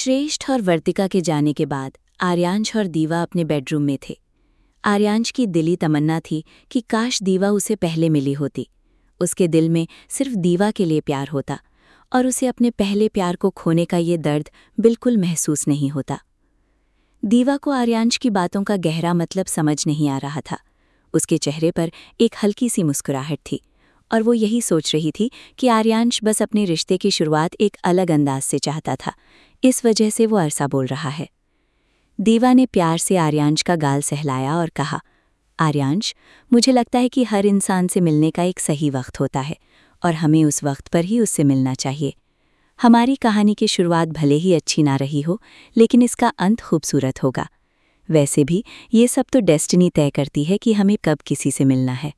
श्रेष्ठ और वर्तिका के जाने के बाद आर्यांश और दीवा अपने बेडरूम में थे। आर्यांश की दिली तमन्ना थी कि काश दीवा उसे पहले मिली होती। उसके दिल में सिर्फ दीवा के लिए प्यार होता और उसे अपने पहले प्यार को खोने का ये दर्द बिल्कुल महसूस नहीं होता। दीवा को आर्यांश की बातों का गहरा मतलब समझ नहीं आ रहा था। उसके चेहरे पर एक हल्की सी मुस्कुराहट थी और वो यही सोच रही थी कि आर्यांश बस अपने रिश्ते की शुरुआत एक अलग अंदाज से चाहता था, इस वजह से वो अरसा बोल रहा है। दीवा ने प्यार से आर्यांश का गाल सहलाया और कहा, आर्यांश, मुझे लगता है कि हर इंसान से मिलने का एक सही वक्त होता है और हमें उस वक्त पर ही उससे मिलना चाहिए। हमारी कहानी की शुरुआत भले ही अच्छी ना रही हो, लेकिन इसका अंत खूबसूरत होगा। वैसे भी ये सब तो डेस्टिनी तय करती है कि हमें कब किसी से मिलना है।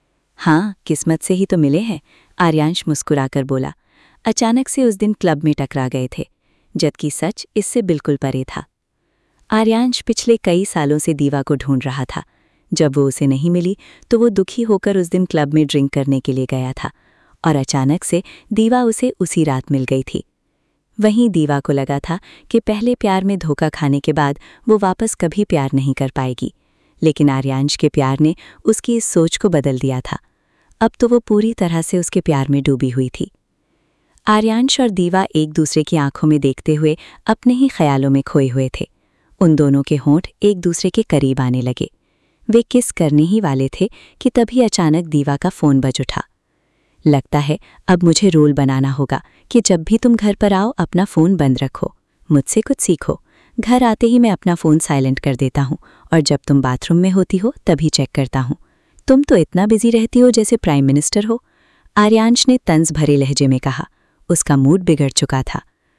हाँ, किस्मत से ही तो मिले हैं, आर्यांश मुस्कुराकर बोला। अचानक से उस दिन क्लब में टकरा गए थे, जबकि सच इससे बिल्कुल परे था। आर्यांश पिछले कई सालों से दीवा को ढूंढ रहा था। जब वो उसे नहीं मिली तो वो दुखी होकर उस दिन क्लब में ड्रिंक करने के लिए गया था और अचानक से दीवा उसे उसी रात मिल गई थी। वहीं दीवा को लगा था कि पहले प्यार में धोखा खाने के बाद वो वापस कभी प्यार नहीं कर पाएगी, लेकिन आर्यांश के प्यार ने उसकी इस सोच को बदल दिया था। अब तो वो पूरी तरह से उसके प्यार में डूबी हुई थी। आर्यांश और दीवा एक दूसरे की आंखों में देखते हुए अपने ही ख्यालों में खोए हुए थे। उन दोनों के होंठ एक दूसरे के करीब आने लगे। वे किस करने ही वाले थे कि तभी अचानक दीवा का फ़ोन बज उठा। लगता है अब मुझे रोल बनाना होगा कि जब भी तुम घर पर आओ अपना फ़ोन बंद रखो, मुझसे कुछ सीखो। घर आते ही मैं अपना फ़ोन साइलेंट कर देता हूँ और जब तुम बाथरूम में होती हो तभी चेक करता हूँ। तुम तो इतना बिजी रहती हो जैसे प्राइम मिनिस्टर हो, आर्यांश ने तंज भरे लहजे में कहा। उसका मूड बिगड़ चुका था।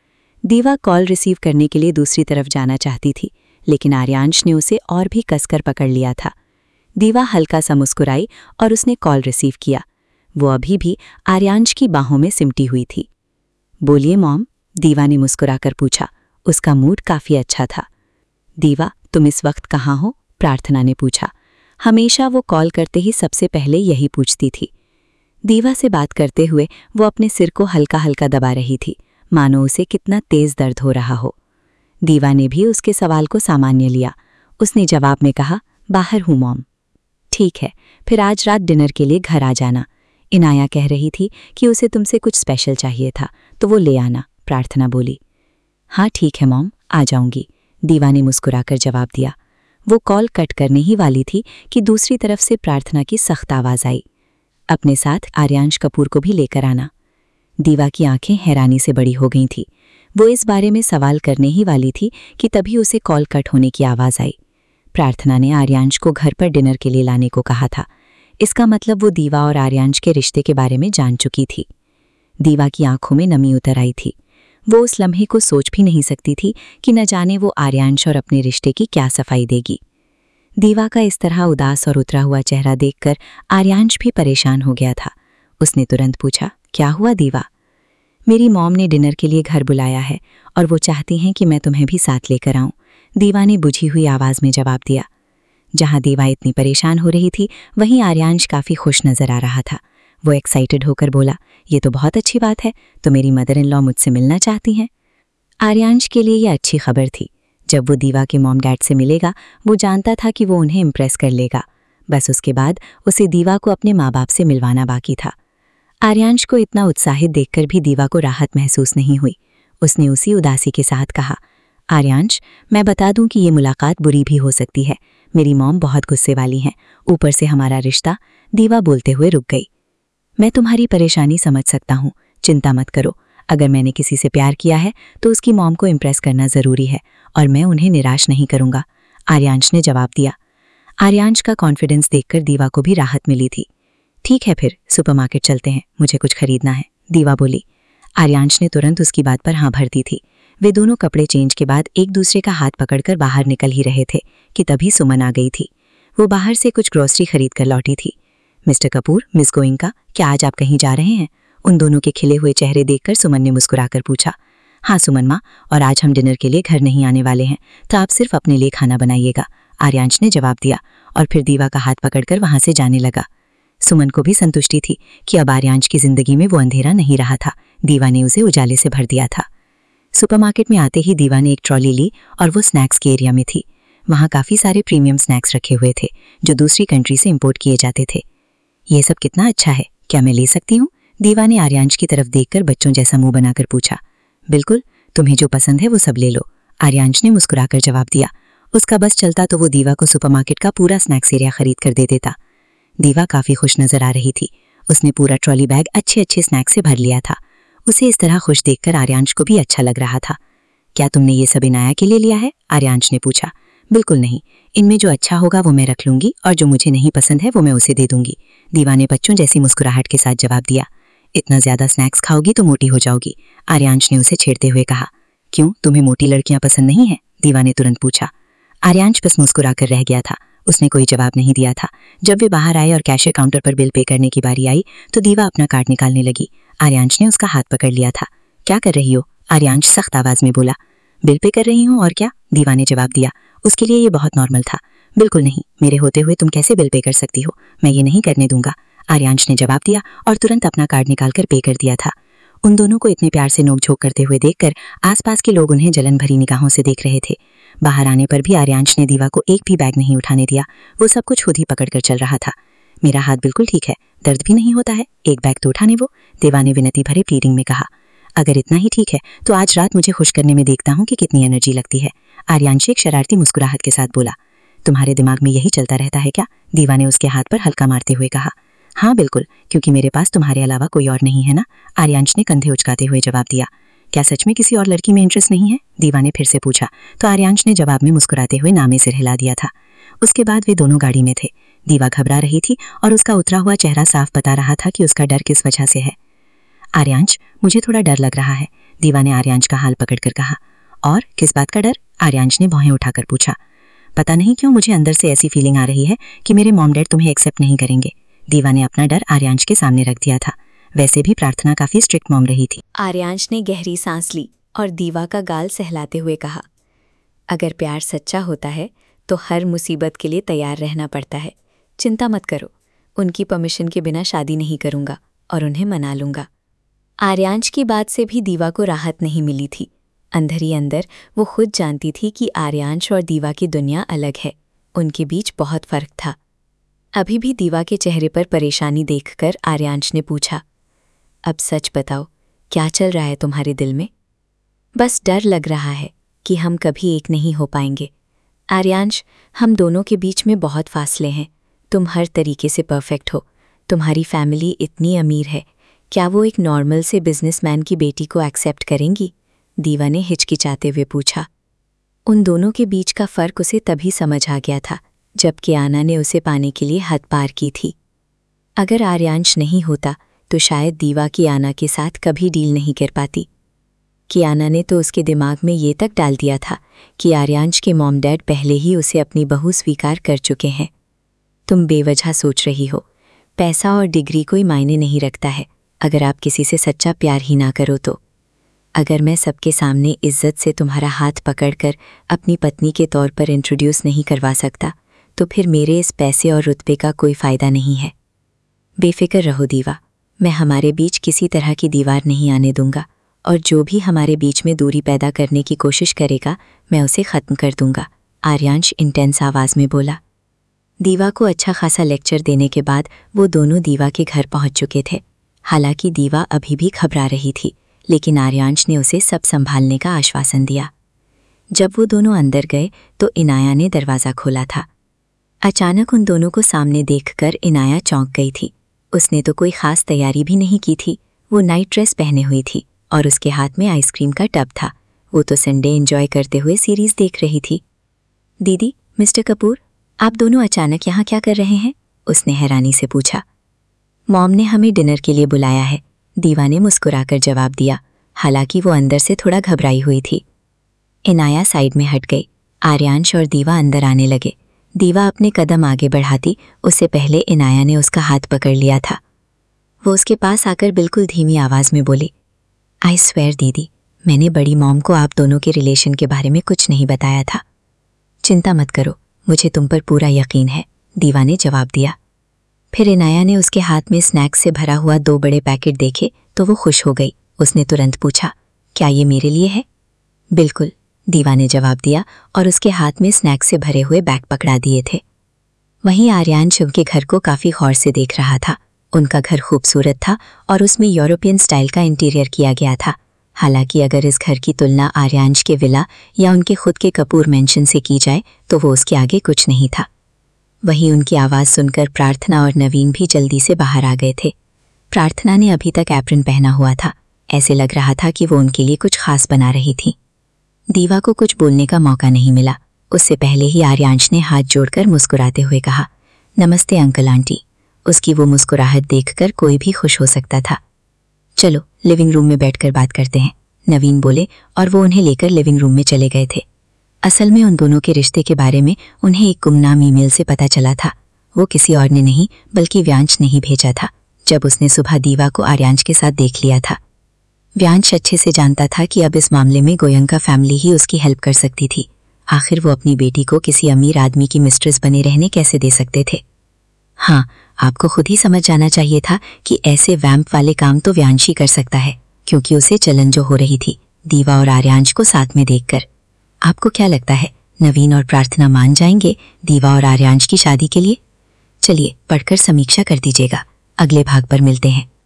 दीवा कॉल रिसीव करने के लिए दूसरी तरफ जाना चाहती थी, लेकिन आर्यांश ने उसे और भी कसकर पकड़ लिया था। दीवा हल्का सा मुस्कुराई और उसने कॉल रिसीव किया। वो अभी भी आर्यांश की बाहों में सिमटी हुई थी। बोलिए मॉम, दीवा ने मुस्कुराकर पूछा। उसका मूड काफ़ी अच्छा था। दीवा, तुम इस वक्त कहाँ हो? प्रार्थना ने पूछा। हमेशा वो कॉल करते ही सबसे पहले यही पूछती थी। दीवा से बात करते हुए वो अपने सिर को हल्का हल्का दबा रही थी, मानो उसे कितना तेज दर्द हो रहा हो। दीवा ने भी उसके सवाल को सामान्य लिया। उसने जवाब में कहा, बाहर हूँ मॉम। ठीक है, फिर आज रात डिनर के लिए घर आ जाना। इनाया कह रही थी कि उसे तुमसे कुछ स्पेशल चाहिए था, तो वो ले आना, प्रार्थना बोली। हाँ ठीक है मॉम, आ जाऊंगी, दीवा ने मुस्कुराकर जवाब दिया। वो कॉल कट करने ही वाली थी कि दूसरी तरफ से प्रार्थना की सख्त आवाज़ आई, अपने साथ आर्यांश कपूर को भी लेकर आना। दीवा की आंखें हैरानी से बड़ी हो गई थी। वो इस बारे में सवाल करने ही वाली थी कि तभी उसे कॉल कट होने की आवाज़ आई। प्रार्थना ने आर्यांश को घर पर डिनर के लिए लाने को कहा था। इसका मतलब वो दीवा और आर्यांश के रिश्ते के बारे में जान चुकी थी। दीवा की आंखों में नमी उतर आई थी। वो उस लम्हे को सोच भी नहीं सकती थी कि न जाने वो आर्यांश और अपने रिश्ते की क्या सफाई देगी। दीवा का इस तरह उदास और उतरा हुआ चेहरा देखकर आर्यांश भी परेशान हो गया था। उसने तुरंत पूछा, क्या हुआ दीवा? मेरी मॉम ने डिनर के लिए घर बुलाया है और वो चाहती हैं कि मैं तुम्हें भी साथ लेकर आऊं, दीवा ने बुझी हुई आवाज़ में जवाब दिया। जहां दीवा इतनी परेशान हो रही थी, वहीं आर्यांश काफ़ी खुश नजर आ रहा था। वो एक्साइटेड होकर बोला, ये तो बहुत अच्छी बात है, तो मेरी मदर इन लॉ मुझसे मिलना चाहती हैं। आर्यांश के लिए यह अच्छी खबर थी। जब वो दीवा के मॉम डैड से मिलेगा, वो जानता था कि वो उन्हें इम्प्रेस कर लेगा। बस उसके बाद उसे दीवा को अपने माँ बाप से मिलवाना बाकी था। आर्यांश को इतना उत्साहित देखकर भी दीवा को राहत महसूस नहीं हुई। उसने उसी उदासी के साथ कहा, आर्यांश, मैं बता दूं कि ये मुलाकात बुरी भी हो सकती है। मेरी मॉम बहुत गुस्से वाली हैं, ऊपर से हमारा रिश्ता। दीवा बोलते हुए रुक गई। मैं तुम्हारी परेशानी समझ सकता हूँ, चिंता मत करो। अगर मैंने किसी से प्यार किया है तो उसकी मॉम को इम्प्रेस करना ज़रूरी है और मैं उन्हें निराश नहीं करूँगा, आर्यांश ने जवाब दिया। आर्यांश का कॉन्फिडेंस देखकर दीवा को भी राहत मिली थी। ठीक है, फिर सुपरमार्केट चलते हैं, मुझे कुछ खरीदना है, दीवा बोली। आर्यांश ने तुरंत उसकी बात पर हाँ भर दी थी। वे दोनों कपड़े चेंज के बाद एक दूसरे का हाथ पकड़कर बाहर निकल ही रहे थे कि तभी सुमन आ गई थी। वो बाहर से कुछ ग्रोसरी खरीद कर लौटी थी। मिस्टर कपूर, मिस गोइंका, क्या आज आप कहीं जा रहे हैं? उन दोनों के खिले हुए चेहरे देखकर सुमन ने मुस्कुराकर पूछा। हाँ सुमन माँ, और आज हम डिनर के लिए घर नहीं आने वाले हैं, तो आप सिर्फ अपने लिए खाना बनाइएगा, आर्यांश ने जवाब दिया और फिर दीवा का हाथ पकड़कर वहां से जाने लगा। सुमन को भी संतुष्टि थी कि अब आर्यांश की जिंदगी में वो अंधेरा नहीं रहा था, दीवा ने उसे उजाले से भर दिया था। सुपरमार्केट में आते ही दीवा ने एक ट्रॉली ली और वो स्नैक्स के एरिया में थी। वहाँ काफ़ी सारे प्रीमियम स्नैक्स रखे हुए थे जो दूसरी कंट्री से इंपोर्ट किए जाते थे। ये सब कितना अच्छा है, क्या मैं ले सकती हूँ? दीवा ने आर्यांश की तरफ देखकर बच्चों जैसा मुंह बनाकर पूछा। बिल्कुल, तुम्हें जो पसंद है वो सब ले लो, आर्यांश ने मुस्कुराकर जवाब दिया। उसका बस चलता तो वो दीवा को सुपरमार्केट का पूरा स्नैक्स एरिया खरीद कर दे देता। दीवा काफ़ी खुश नजर आ रही थी। उसने पूरा ट्रॉली बैग अच्छे अच्छे स्नैक्स से भर लिया था। उसे इस तरह खुश देखकर आर्यांश को भी अच्छा लग रहा था। क्या तुमने ये सब इनाया के लिए लिया है? आर्यांश ने पूछा। बिल्कुल नहीं, इनमें जो अच्छा होगा वो मैं रख लूंगी और जो मुझे नहीं पसंद है वो मैं उसे दे दूंगी, दीवा ने बच्चों जैसी मुस्कुराहट के साथ जवाब दिया। इतना ज्यादा स्नैक्स खाओगी तो मोटी हो जाओगी, आर्यांश ने उसे छेड़ते हुए कहा। क्यों, तुम्हें मोटी लड़कियां पसंद नहीं है? दीवा ने तुरंत पूछा। आर्यांश बस मुस्कुराकर रह गया था। उसने कोई जवाब नहीं दिया था। जब वे बाहर आए और कैशियर काउंटर पर बिल पे करने की बारी आई तो दीवा अपना कार्ड निकालने लगी। आर्यांश ने उसका हाथ पकड़ लिया था। क्या कर रही हो? आर्यांश सख्त आवाज में बोला। बिल पे कर रही हूँ, और क्या, दीवा ने जवाब दिया। उसके लिए ये बहुत नॉर्मल था। बिल्कुल नहीं, मेरे होते हुए तुम कैसे बिल पे कर सकती हो? मैं ये नहीं करने दूंगा, आर्यांश ने जवाब दिया और तुरंत अपना कार्ड निकालकर पे कर दिया था। उन दोनों को इतने प्यार से नोकझोंक करते हुए देखकर आसपास के लोग उन्हें जलन भरी निगाहों से देख रहे थे। बाहर आने पर भी आर्यांश ने दीवा को एक भी बैग नहीं उठाने दिया। वो सब कुछ खुद ही पकड़कर चल रहा था। मेरा हाथ बिल्कुल ठीक है, दर्द भी नहीं होता है, एक बैग तो उठाने वो, दीवा ने विनती भरे प्लीडिंग में कहा। अगर इतना ही ठीक है तो आज रात मुझे खुश करने में देखता हूँ कि कितनी एनर्जी लगती है, आर्यांश एक शरारती मुस्कुराहट के साथ बोला। तुम्हारे दिमाग में यही चलता रहता है क्या? दीवा ने उसके हाथ पर हल्का मारते हुए कहा। हाँ बिल्कुल, क्योंकि मेरे पास तुम्हारे अलावा कोई और नहीं है ना, आर्यांश ने कंधे उचकाते हुए जवाब दिया। क्या सच में किसी और लड़की में इंटरेस्ट नहीं है? दीवा ने फिर से पूछा तो आर्यांश ने जवाब में मुस्कुराते हुए नामे सिर हिला दिया था। उसके बाद वे दोनों गाड़ी में थे। दीवा घबरा रही थी और उसका उतरा हुआ चेहरा साफ बता रहा था कि उसका डर किस वजह से है। आर्यांश, मुझे थोड़ा डर लग रहा है, दीवा ने आर्यांश का हाल पकड़कर कहा। और किस बात का डर? आर्यांश ने भौहें उठाकर पूछा। पता नहीं क्यों मुझे अंदर से ऐसी फीलिंग आ रही है कि मेरे मॉम डैड तुम्हें एक्सेप्ट नहीं करेंगे, दीवा ने अपना डर आर्यांश के सामने रख दिया था। वैसे भी प्रार्थना काफी स्ट्रिक्ट मॉम रही थी। आर्यांश ने गहरी सांस ली और दीवा का गाल सहलाते हुए कहा, अगर प्यार सच्चा होता है तो हर मुसीबत के लिए तैयार रहना पड़ता है। चिंता मत करो, उनकी परमिशन के बिना शादी नहीं करूंगा और उन्हें मना लूंगा। आर्यांश की बात से भी दीवा को राहत नहीं मिली थी। अंदर ही अंदर वो खुद जानती थी कि आर्यांश और दीवा की दुनिया अलग है, उनके बीच बहुत फर्क था। अभी भी दीवा के चेहरे पर परेशानी देखकर आर्यांश ने पूछा, अब सच बताओ, क्या चल रहा है तुम्हारे दिल में? बस डर लग रहा है कि हम कभी एक नहीं हो पाएंगे। आर्यांश, हम दोनों के बीच में बहुत फासले हैं। तुम हर तरीके से परफेक्ट हो, तुम्हारी फैमिली इतनी अमीर है, क्या वो एक नॉर्मल से बिजनेसमैन की बेटी को एक्सेप्ट करेंगी? दीवा ने हिचकिचाते हुए पूछा। उन दोनों के बीच का फर्क उसे तभी समझ आ गया था जब कियाना ने उसे पाने के लिए हद पार की थी। अगर आर्यांश नहीं होता तो शायद दीवा कियाना के साथ कभी डील नहीं कर पाती। कियाना ने तो उसके दिमाग में ये तक डाल दिया था कि आर्यांश के मॉम डैड पहले ही उसे अपनी बहू स्वीकार कर चुके हैं। तुम बेवजह सोच रही हो, पैसा और डिग्री कोई मायने नहीं रखता है अगर आप किसी से सच्चा प्यार ही ना करो तो। अगर मैं सबके सामने इज्जत से तुम्हारा हाथ पकड़कर अपनी पत्नी के तौर पर इंट्रोड्यूस नहीं करवा सकता तो फिर मेरे इस पैसे और रुतबे का कोई फ़ायदा नहीं है। बेफिक्र रहो दीवा, मैं हमारे बीच किसी तरह की दीवार नहीं आने दूंगा और जो भी हमारे बीच में दूरी पैदा करने की कोशिश करेगा मैं उसे ख़त्म कर दूंगा, आर्यांश इंटेंस आवाज़ में बोला। दीवा को अच्छा खासा लेक्चर देने के बाद वो दोनों दीवा के घर पहुंच चुके थे। हालांकि दीवा अभी भी घबरा रही थी, लेकिन आर्यांश ने उसे सब संभालने का आश्वासन दिया। जब वो दोनों अंदर गए तो इनाया ने दरवाज़ा खोला था। अचानक उन दोनों को सामने देखकर इनाया चौंक गई थी। उसने तो कोई ख़ास तैयारी भी नहीं की थी। वो नाइट ड्रेस पहने हुई थी और उसके हाथ में आइसक्रीम का टब था। वो तो संडे एंजॉय करते हुए सीरीज़ देख रही थी। दीदी, मिस्टर कपूर, आप दोनों अचानक यहाँ क्या कर रहे हैं? उसने हैरानी से पूछा। मॉम ने हमें डिनर के लिए बुलाया है, दीवा ने मुस्कुराकर जवाब दिया, हालांकि वो अंदर से थोड़ा घबराई हुई थी। इनाया साइड में हट गई। आर्यांश और दीवा अंदर आने लगे। दीवा अपने कदम आगे बढ़ाती उससे पहले इनाया ने उसका हाथ पकड़ लिया था। वो उसके पास आकर बिल्कुल धीमी आवाज़ में बोली, आई स्वेयर दीदी, मैंने बड़ी मॉम को आप दोनों के रिलेशन के बारे में कुछ नहीं बताया था। चिंता मत करो, मुझे तुम पर पूरा यकीन है, दीवा ने जवाब दिया। फिर इनाया ने उसके हाथ में स्नैक्स से भरा हुआ 2 बड़े पैकेट देखे तो वो खुश हो गई। उसने तुरंत पूछा, क्या ये मेरे लिए है? बिल्कुल, दीवा ने जवाब दिया और उसके हाथ में स्नैक्स से भरे हुए बैग पकड़ा दिए थे। वहीं आर्यांश उनके घर को काफी गौर से देख रहा था। उनका घर खूबसूरत था और उसमें यूरोपियन स्टाइल का इंटीरियर किया गया था। हालांकि अगर इस घर की तुलना आर्यांश के विला या उनके खुद के कपूर मेंशन से की जाए तो वो उसके आगे कुछ नहीं था। वहीं उनकी आवाज़ सुनकर प्रार्थना और नवीन भी जल्दी से बाहर आ गए थे। प्रार्थना ने अभी तक एप्रन पहना हुआ था। ऐसे लग रहा था कि वो उनके लिए कुछ खास बना रही थी। दीवा को कुछ बोलने का मौका नहीं मिला। उससे पहले ही आर्यांश ने हाथ जोड़कर मुस्कुराते हुए कहा, नमस्ते अंकल आंटी। उसकी वो मुस्कुराहट देखकर कोई भी खुश हो सकता था। चलो लिविंग रूम में बैठकर बात करते हैं, नवीन बोले और वो उन्हें लेकर लिविंग रूम में चले गए थे। असल में उन दोनों के रिश्ते के बारे में उन्हें एक गुमनाम ईमेल से पता चला था। वो किसी और ने नहीं बल्कि व्यांश ने ही भेजा था, जब उसने सुबह दीवा को आर्यांश के साथ देख लिया था। व्यांश अच्छे से जानता था कि अब इस मामले में गोयंका फैमिली ही उसकी हेल्प कर सकती थी। आखिर वो अपनी बेटी को किसी अमीर आदमी की मिस्ट्रेस बने रहने कैसे दे सकते थे। हाँ, आपको खुद ही समझ जाना चाहिए था कि ऐसे वैम्प वाले काम तो व्यांश ही कर सकता है, क्योंकि उसे जलन जो हो रही थी दीवा और आर्यांश को साथ में देखकर। आपको क्या लगता है, नवीन और प्रार्थना मान जाएंगे दीवा और आर्यांश की शादी के लिए? चलिए पढ़कर समीक्षा कर दीजिएगा। अगले भाग पर मिलते हैं।